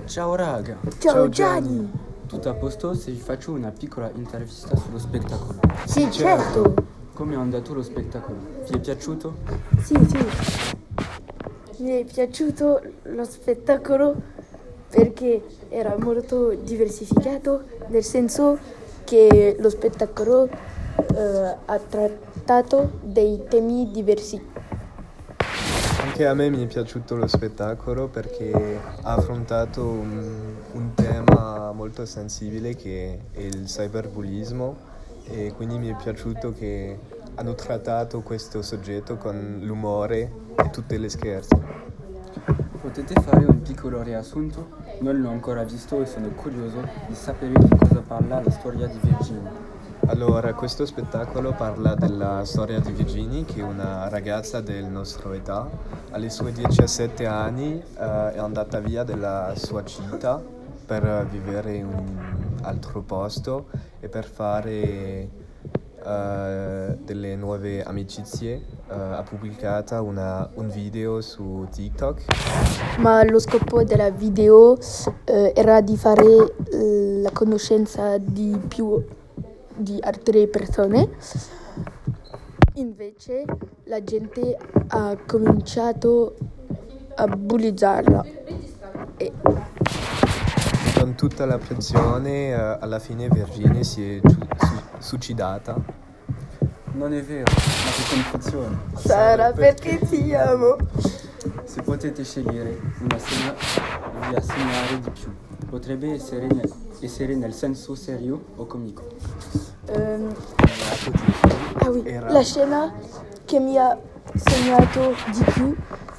Ciao raga! Ciao Gianni! Tutto a posto se vi faccio una piccola intervista sullo spettacolo? Sì, certo! Come è andato lo spettacolo? Vi è piaciuto? Sì. Mi è piaciuto lo spettacolo perché era molto diversificato, nel senso che lo spettacolo ha trattato dei temi diversi. Anche a me mi è piaciuto lo spettacolo perché ha affrontato un tema molto sensibile che è il cyberbullismo, e quindi mi è piaciuto che hanno trattato questo soggetto con l'umore e tutte le scherze. Potete fare un piccolo riassunto? Non l'ho ancora visto e sono curioso di sapere di cosa parla la storia di Virginia. Allora, questo spettacolo parla della storia di Virginie, che è una ragazza del nostro età. Alle sue 17 anni è andata via dalla sua città per vivere in un altro posto e per fare delle nuove amicizie. Ha pubblicato un video su TikTok. Ma lo scopo della video era di fare la conoscenza di altre persone. Invece la gente ha cominciato a bullizzarla. Con tutta la pressione, alla fine Virginie si è suicidata. Non è vero, ma che confusione! Sarà perché ti amo. Se potete scegliere una scena vi assegnare di più, potrebbe essere nel senso serio o comico. La scena che mi ha segnato di più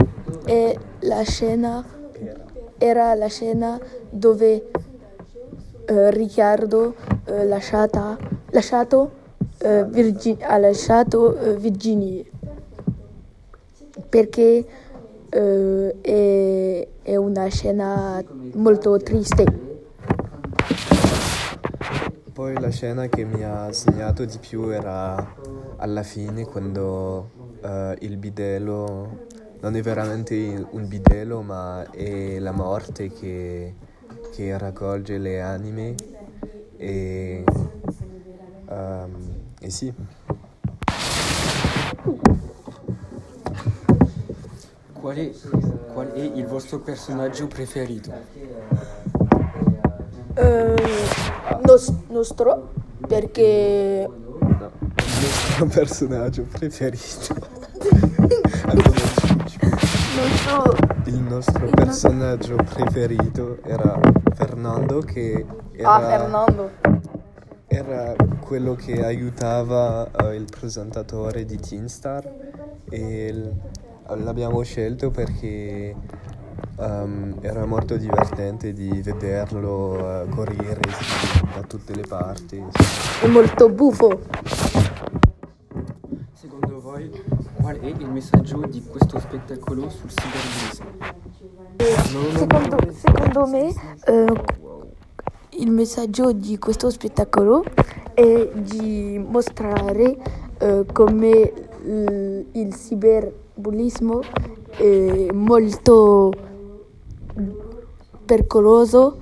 era la scena dove Riccardo ha lasciato Virginie, perché è una scena molto triste. Poi la scena che mi ha segnato di più era alla fine, quando il bidello non è veramente un bidello, ma è la morte che raccolge le anime e sì. Qual è il vostro personaggio preferito? Nostro, perché No, il nostro personaggio preferito. Il nostro personaggio preferito era Fernando, che era quello che aiutava il presentatore di Teenstar, e l'abbiamo scelto perché era molto divertente di vederlo correre da tutte le parti. è molto buffo. Secondo voi, qual è il messaggio di questo spettacolo sul cyberbullismo? Secondo me il messaggio di questo spettacolo è di mostrare come il cyberbullismo è molto pericoloso,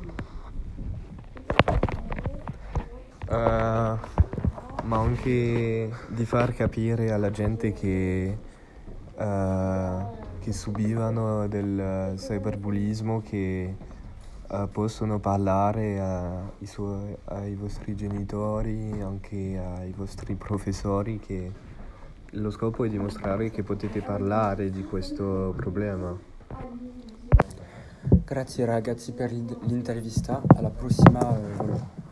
ma anche di far capire alla gente che subivano del cyberbullismo che possono parlare ai vostri genitori, anche ai vostri professori, che lo scopo è dimostrare che potete parlare di questo problema. Grazie ragazzi per l'intervista, alla prossima.